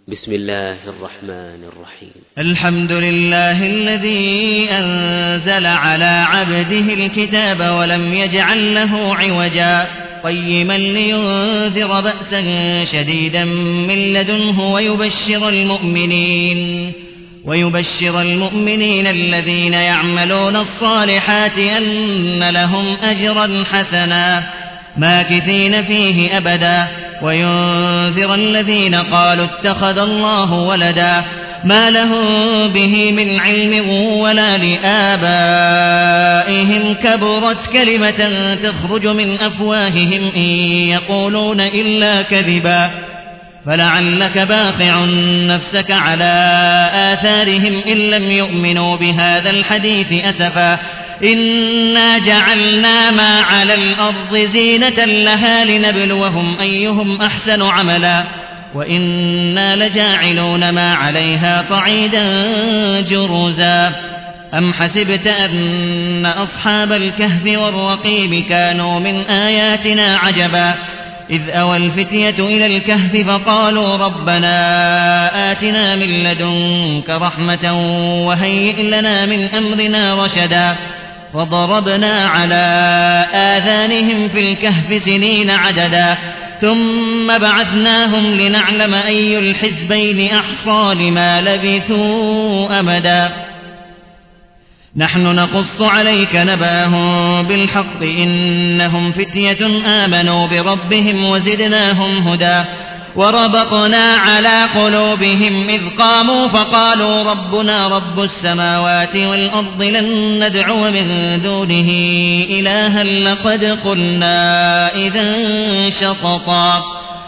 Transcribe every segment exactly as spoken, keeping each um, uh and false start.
بسم الله الرحمن الرحيم. الحمد لله الذي أنزل على عبده الكتاب ولم يجعل له عوجا قيما لينذر بأسا شديدا من لدنه ويبشر المؤمنين ويبشر المؤمنين الذين يعملون الصالحات أن لهم أجرا حسنا ماكثين فيه أبدا وينذر الذين قالوا اتخذ الله ولدا ما لهم به من علم ولا لآبائهم كبرت كلمة تخرج من أفواههم إن يقولون إلا كذبا فلعلك باخع نفسك على آثارهم إن لم يؤمنوا بهذا الحديث أسفا إنا جعلنا ما على الأرض زينة لها لنبلوهم أيهم أحسن عملا وإنا لجاعلون ما عليها صعيدا جرزا أم حسبت أن أصحاب الكهف والرقيم كانوا من آياتنا عجبا إذ أوى الفتية إلى الكهف فقالوا ربنا آتنا من لدنك رحمة وهيئ لنا من أمرنا رشدا فضربنا على آذانهم في الكهف سنين عددا ثم بعثناهم لنعلم أي الحزبين أحصى لما لبثوا أمدا نحن نقص عليك نبأهم بالحق إنهم فتية آمنوا بربهم وزدناهم هدى وربطنا على قلوبهم إذ قاموا فقالوا ربنا رب السماوات والأرض لن ندعو من دونه إلها لقد قلنا إذا شططا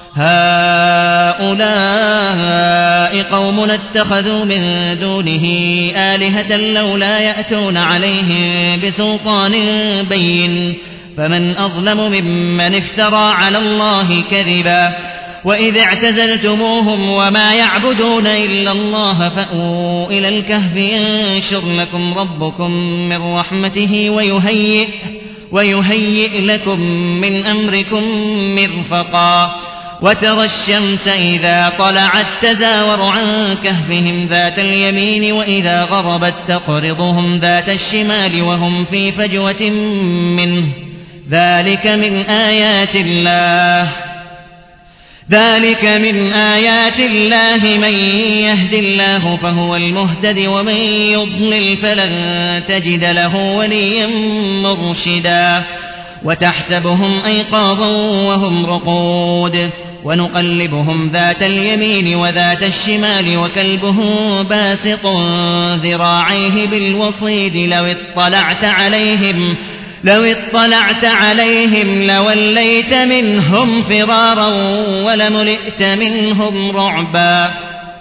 هؤلاء قومنا اتخذوا من دونه آلهة لولا يأتون عليهم بسلطان بين فمن أظلم ممن افترى على الله كذبا وإذ اعتزلتموهم وما يعبدون إلا الله فأووا إلى الكهف ينشر لكم ربكم من رحمته ويهيئ, ويهيئ لكم من أمركم مرفقا وترى الشمس إذا طلعت تزاور عن كهفهم ذات اليمين وإذا غربت تقرضهم ذات الشمال وهم في فجوة منه ذلك من آيات الله ذلك من آيات الله من يهد الله فهو المهتد ومن يضلل فلن تجد له وليا مرشدا وتحسبهم أيقاظا وهم رقود ونقلبهم ذات اليمين وذات الشمال وكلبهم باسط ذراعيه بالوصيد لو اطلعت عليهم لو اطلعت عليهم لوليت منهم فرارا ولملئت منهم رعبا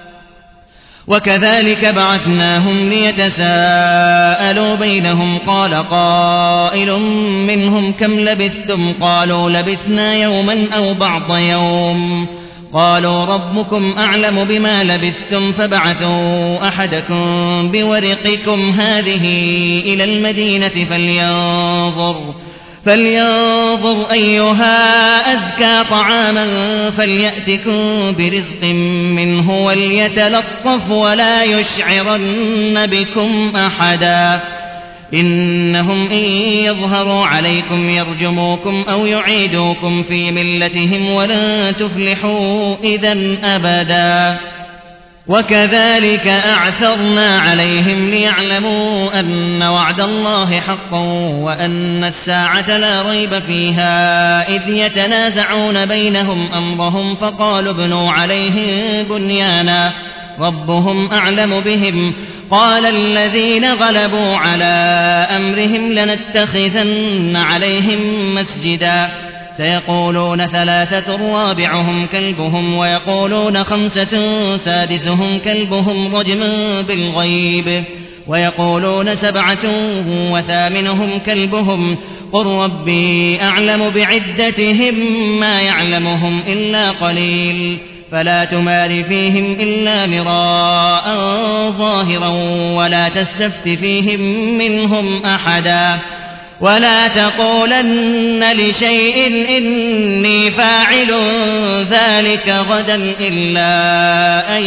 وكذلك بعثناهم ليتساءلوا بينهم قال قائل منهم كم لبثتم قالوا لبثنا يوما أو بعض يوم قالوا ربكم أعلم بما لبثتم فابعثوا أحدكم بورقكم هذه إلى المدينة فلينظر فلينظر أيها أزكى طعاما فليأتكم برزق منه وليتلطف ولا يشعرن بكم أحدا إنهم إن يظهروا عليكم يرجموكم أو يعيدوكم في ملتهم ولن تفلحوا إذا أبدا وكذلك أعثرنا عليهم ليعلموا أن وعد الله حق وأن الساعة لا ريب فيها إذ يتنازعون بينهم أمرهم فقالوا ابنوا عليهم بنيانا ربهم أعلم بهم قال الذين غلبوا على أمرهم لنتخذن عليهم مسجدا سيقولون ثلاثة رابعهم كلبهم ويقولون خمسة سادسهم كلبهم رجما بالغيب ويقولون سبعة وثامنهم كلبهم قل ربي أعلم بعدتهم ما يعلمهم إلا قليل فلا تمار فيهم إلا مراء ظاهرا ولا تستفت فيهم منهم أحدا ولا تقولن لشيء إني فاعل ذلك غدا إلا أن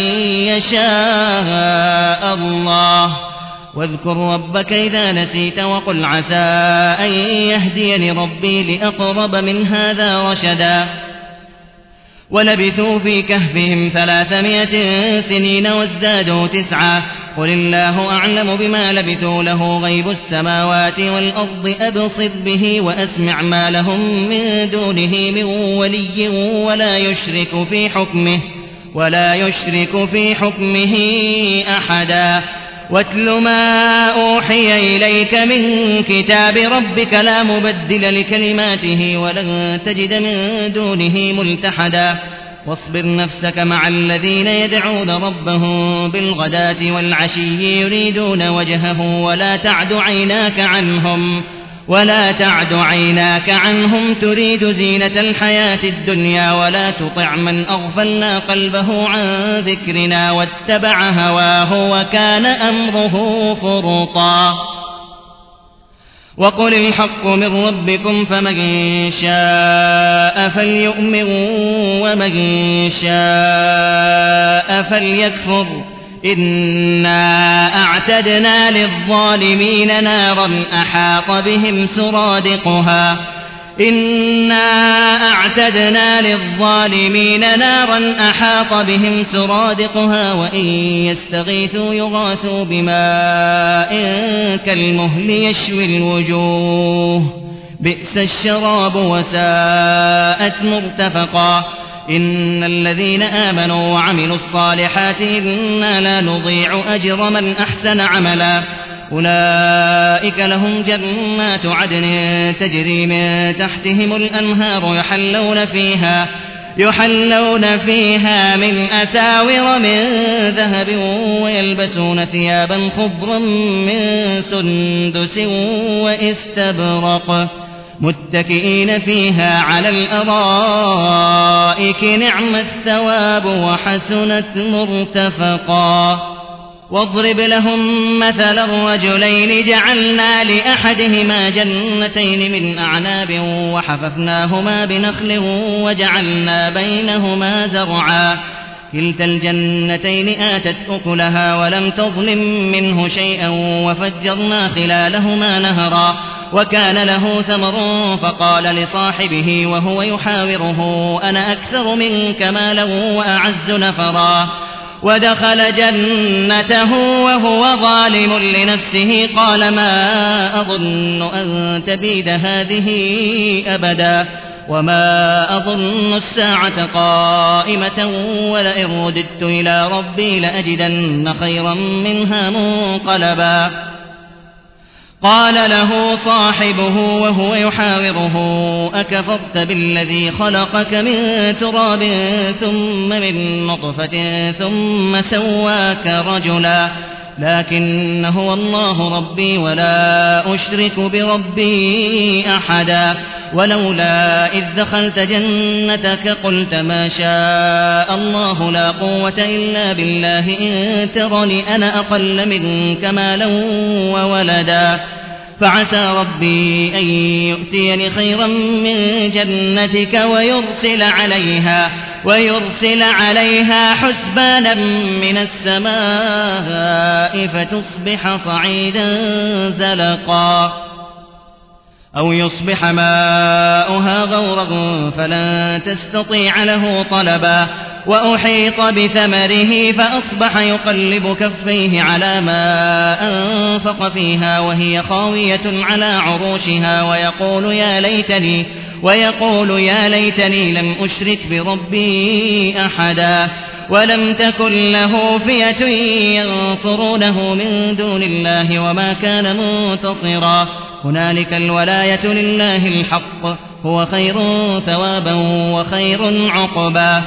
يشاء الله واذكر ربك إذا نسيت وقل عسى أن يهديني ربي لأقرب من هذا رشدا ولبثوا في كهفهم ثلاثمائة سنين وازدادوا تسعا قل الله أعلم بما لبثوا له غيب السماوات والأرض أبصر به وأسمع ما لهم من دونه من ولي ولا يشرك في حكمه ولا يشرك في حكمه أحدا واتل ما أوحي إليك من كتاب ربك لا مبدل لكلماته ولن تجد من دونه ملتحدا واصبر نفسك مع الذين يدعون ربهم بالغداة والعشي يريدون وجهه ولا تعد عيناك عنهم ولا تعد عيناك عنهم تريد زينة الحياة الدنيا ولا تطع من أغفلنا قلبه عن ذكرنا واتبع هواه وكان أمره فرطا وقل الحق من ربكم فمن شاء فليؤمن ومن شاء فليكفر إنا أعتدنا للظالمين نارا أحاط بهم سرادقها إنا أعتدنا للظالمين نارا أحاط بهم سرادقها وإن يستغيثوا يغاثوا بماء كالمهل يشوي الوجوه بئس الشراب وساءت مرتفقا إن الذين آمنوا وعملوا الصالحات إنا لا نضيع أجر من أحسن عملا أولئك لهم جنات عدن تجري من تحتهم الأنهار يحلون فيها يحلون فيها من أساور من ذهب ويلبسون ثيابا خضرا من سندس واستبرق متكئين فيها على الأرائك نعم الثواب وحسنت مرتفقا واضرب لهم مثل الرجلين جعلنا لأحدهما جنتين من أعناب وحففناهما بنخل وجعلنا بينهما زرعا كلتا الجنتين آتت أكلها ولم تظلم منه شيئا وفجرنا خلالهما نهرا وكان له ثمر فقال لصاحبه وهو يحاوره أنا أكثر منك مالا وأعز نفرا ودخل جنته وهو ظالم لنفسه قال ما أظن أن تبيد هذه أبدا وما أظن الساعة قائمة ولئن رددت إلى ربي لأجدن خيرا منها منقلبا قال له صاحبه وهو يحاوره أكفرت بالذي خلقك من تراب ثم من نطفة ثم سواك رجلا لكن هو الله ربي ولا أشرك بربي أحدا ولولا إذ دخلت جنتك قلت ما شاء الله لا قوة إلا بالله إن ترني أنا أقل منك مالا وولدا فعسى ربي أن يؤتيني خيرا من جنتك ويرسل عليها ويرسل عليها حسبانا من السماء فتصبح صعيدا زلقا أو يصبح ماؤها غورا فلن تستطيع له طلبا وأحيط بثمره فأصبح يقلب كفيه على ما أنفق فيها وهي خاوية على عروشها ويقول يا ليتني ويقول يا ليتني لم أشرك بربي أحدا ولم تكن له فئة ينصرونه من دون الله وما كان منتصرا هنالك الولاية لله الحق هو خير ثوابا وخير عقبا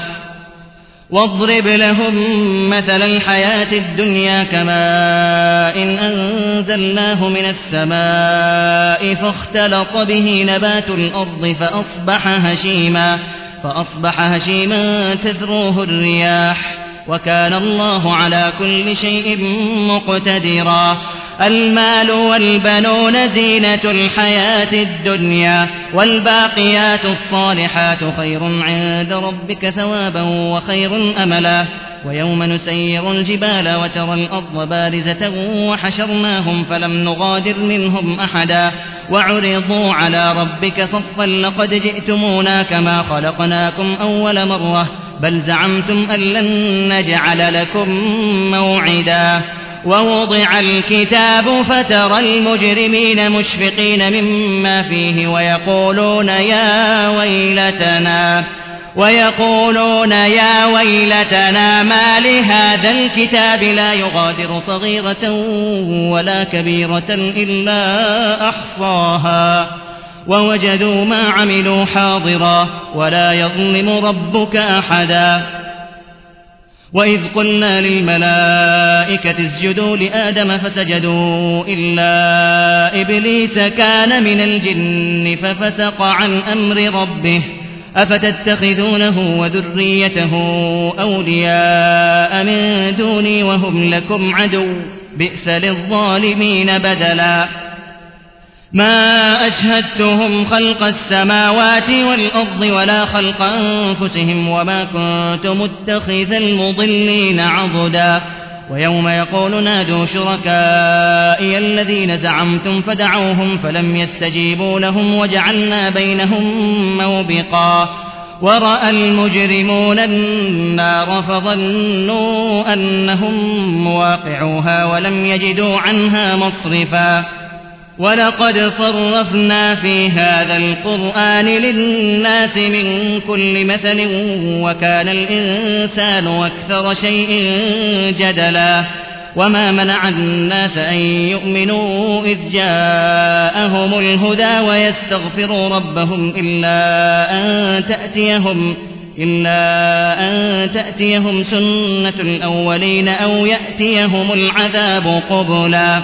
واضرب لهم مثل الحياة الدنيا كماء إن أنزلناه من السماء فاختلط به نبات الأرض فأصبح هشيما فأصبح هشيما تذروه الرياح وكان الله على كل شيء مقتدرا المال والبنون زينة الحياة الدنيا والباقيات الصالحات خير عند ربك ثوابا وخير أملا ويوم نسير الجبال وترى الأرض بارزة وحشرناهم فلم نغادر منهم أحدا وعرضوا على ربك صفا لقد جئتمونا كما خلقناكم أول مرة بل زعمتم أن لن نجعل لكم موعدا ووضع الكتاب فترى المجرمين مشفقين مما فيه ويقولون يا ويلتنا ويقولون يا ويلتنا ما لهذا الكتاب لا يغادر صغيرة ولا كبيرة إلا أحصاها ووجدوا ما عملوا حاضرا ولا يظلم ربك أحدا وإذ قلنا للملائكة اسجدوا لآدم فسجدوا إلا إبليس كان من الجن ففسق عن أمر ربه أفتتخذونه وذريته أولياء من دوني وهم لكم عدو بئس للظالمين بدلا ما أشهدتهم خلق السماوات والأرض ولا خلق أنفسهم وما كنت متخذ المضلين عضدا ويوم يقول نادوا شركائي الذين زعمتم فدعوهم فلم يستجيبوا لهم وجعلنا بينهم موبقا ورأى المجرمون النار فظنوا أنهم مواقعوها ولم يجدوا عنها مصرفا ولقد صرفنا في هذا القرآن للناس من كل مثل وكان الإنسان أكثر شيء جدلا وما منع الناس أن يؤمنوا إذ جاءهم الهدى ويستغفروا ربهم إلا أن تأتيهم إلا أن تأتيهم سنة الأولين أو يأتيهم العذاب قبلا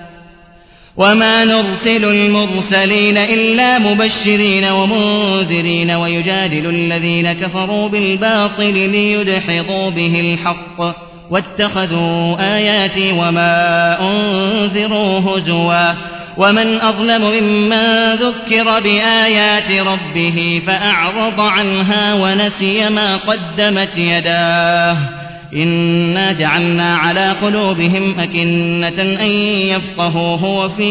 وما نرسل المرسلين إلا مبشرين ومنذرين ويجادل الذين كفروا بالباطل ليدحضوا به الحق واتخذوا آياتي وما أنذروا هزوا ومن أظلم ممن ذكر بآيات ربه فأعرض عنها ونسي ما قدمت يداه إنا جعلنا على قلوبهم أكنة أن يفقهوه وفي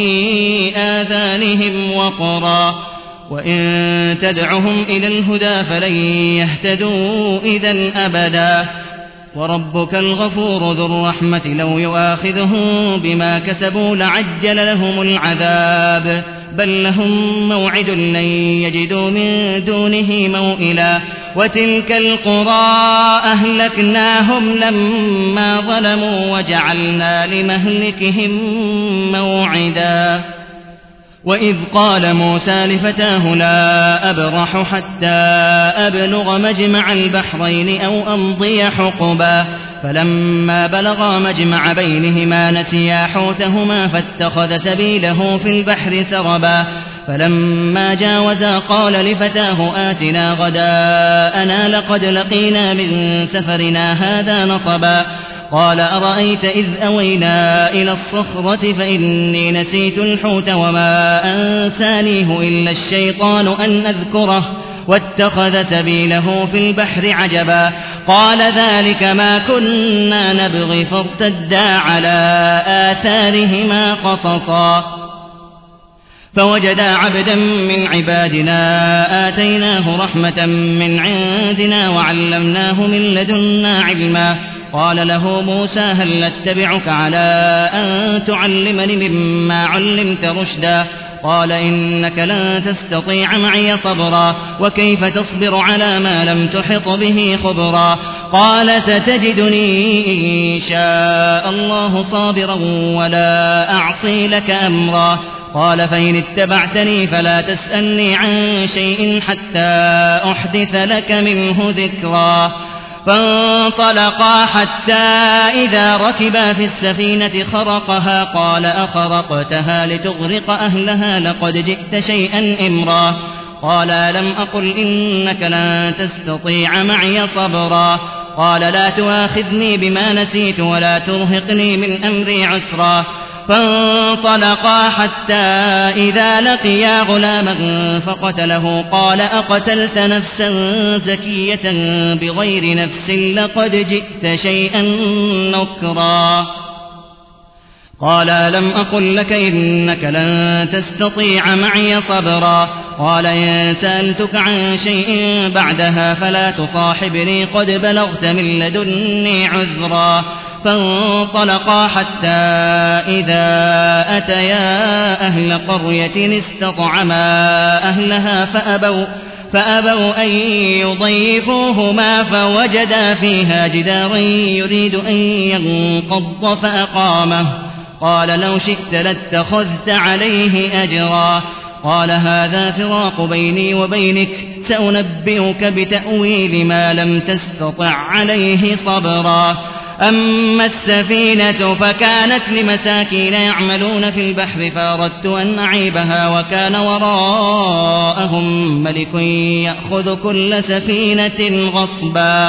آذانهم وقرا وإن تدعهم إلى الهدى فلن يهتدوا إذا أبدا وربك الغفور ذو الرحمة لو يؤاخذهم بما كسبوا لعجل لهم العذاب بل لهم موعد لن يجدوا من دونه موئلا وتلك القرى أهلكناهم لما ظلموا وجعلنا لمهلكهم موعدا وإذ قال موسى لفتاه لا أبرح حتى أبلغ مجمع البحرين أو أمضي حقبا فلما بلغا مجمع بينهما نسيا حوتهما فاتخذ سبيله في البحر سربا فلما جاوزا قال لفتاه آتنا غداءنا لقد لقينا من سفرنا هذا نصبا قال أرأيت إذ أوينا إلى الصخرة فإني نسيت الحوت وما أنسانيه إلا الشيطان أن أذكره واتخذ سبيله في البحر عجبا قال ذلك ما كنا نبغي فارتدا على آثارهما قصصا فوجدا عبدا من عبادنا آتيناه رحمة من عندنا وعلمناه من لدنا علما قال له موسى هل أتبعك على أن تعلمني مما علمت رشدا قال إنك لن تستطيع معي صبرا وكيف تصبر على ما لم تحط به خبرا قال ستجدني إن شاء الله صابرا ولا أعصي لك أمرا قال فإن اتبعتني فلا تسألني عن شيء حتى أحدث لك منه ذكرا فانطلقا حتى إذا ركبا في السفينة خرقها قال أخرقتها لتغرق أهلها لقد جئت شيئا إمرا قال ألم أقل إنك لن تستطيع معي صبرا قال لا تؤاخذني بما نسيت ولا ترهقني من أمري عسرا فانطلقا حتى إذا لقيا غلاما فقتله قال أقتلت نفسا زكية بغير نفس لقد جئت شيئا نكرا قال ألم أقل لك إنك لن تستطيع معي صبرا قال إن سألتك عن شيء بعدها فلا تصاحبني قد بلغت من لدني عذرا فانطلقا حتى إذا أتيا أهل قرية استطعما أهلها فأبوا, فأبوا أن يضيفوهما فوجدا فيها جدارا يريد أن ينقض فأقامه قال لو شئت لاتخذت عليه أجرا قال هذا فراق بيني وبينك سأنبئك بتأويل ما لم تستطع عليه صبرا أما السفينة فكانت لمساكين يعملون في البحر فأردت أن أعيبها وكان وراءهم ملك يأخذ كل سفينة غصبا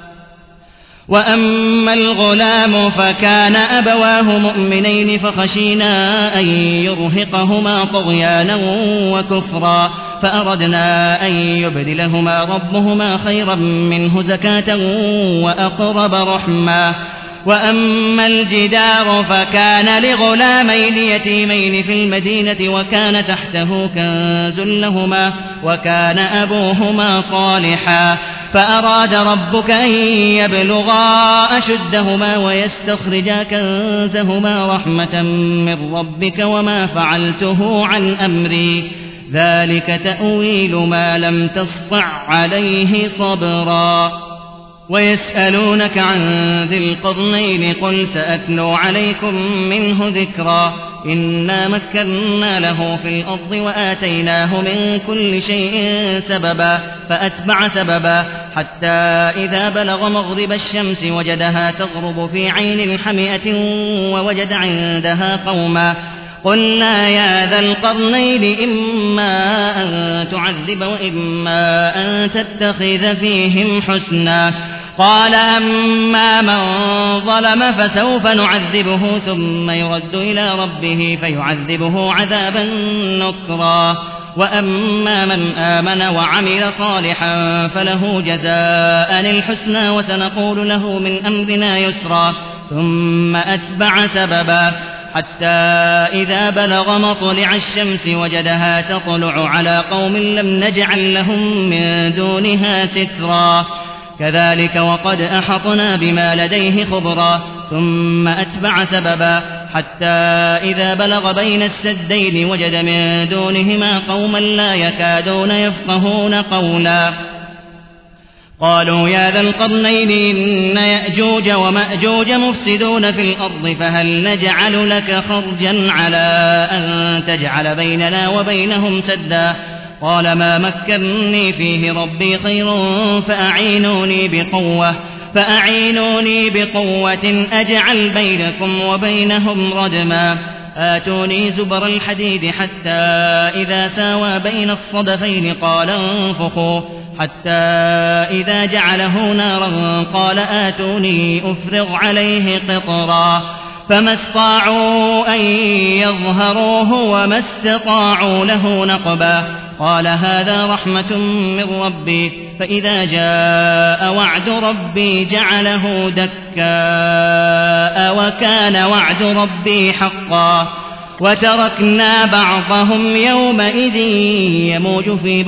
وأما الغلام فكان أبواه مؤمنين فخشينا أن يرهقهما طغيانا وكفرا فأردنا أن يبدلهما ربهما خيرا منه زكاة وأقرب رحما وأما الجدار فكان لغلامين يتيمين في المدينة وكان تحته كنز لهما وكان أبوهما صالحا فأراد ربك أن يبلغا أشدهما ويستخرجا كنزهما رحمة من ربك وما فعلته عن أمري ذلك تأويل ما لم تسطع عليه صبرا ويسألونك عن ذي القرنين قل سأتلو عليكم منه ذكرا إنا مكنا له في الأرض وآتيناه من كل شيء سببا فأتبع سببا حتى إذا بلغ مغرب الشمس وجدها تغرب في عين حمئة ووجد عندها قوما قلنا يا ذا القرنين إما أن تعذب وإما أن تتخذ فيهم حسنا قال أما من ظلم فسوف نعذبه ثم يرد إلى ربه فيعذبه عذابا نكرا وأما من آمن وعمل صالحا فله جزاء الحسنى وسنقول له من أمرنا يسرا ثم أتبع سببا حتى إذا بلغ مطلع الشمس وجدها تطلع على قوم لم نجعل لهم من دونها سترا كذلك وقد أحطنا بما لديه خبرا ثم أتبع سببا حتى إذا بلغ بين السدين وجد من دونهما قوما لا يكادون يفقهون قولا قالوا يا ذا القرنين إن يأجوج ومأجوج مفسدون في الأرض فهل نجعل لك خرجا على أن تجعل بيننا وبينهم سدا قال ما مكنني فيه ربي خير فأعينوني بقوة فأعينوني بقوة أجعل بينكم وبينهم ردما آتوني زبر الحديد حتى إذا ساوى بين الصدفين قال انفخوا حتى إذا جعله نارا قال آتوني أفرغ عليه قطرا فما استطاعوا أن يظهروه وما استطاعوا له نقبا قال هذا رحمة من ربي فإذا جاء وعد ربي جعله دكاء وكان وعد ربي حقا وتركنا بعضهم يومئذ يموج في